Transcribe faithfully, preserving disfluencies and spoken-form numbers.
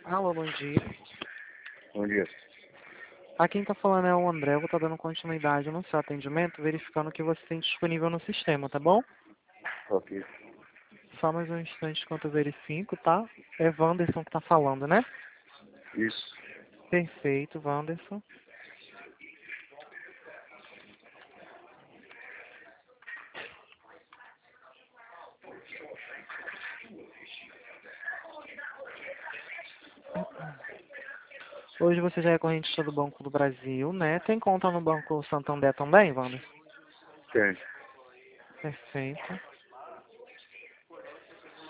Alô, bom dia. Bom dia. Aqui quem está falando é o André. Eu vou estar dando continuidade no seu atendimento, verificando o que você tem disponível no sistema, tá bom? Ok. Só mais um instante enquanto eu verifico, tá? É Wanderson que está falando, né? Isso. Perfeito, Wanderson. Hoje você já é correntista do Banco do Brasil, né? Tem conta no Banco Santander também, Wanderson? Tem. Perfeito.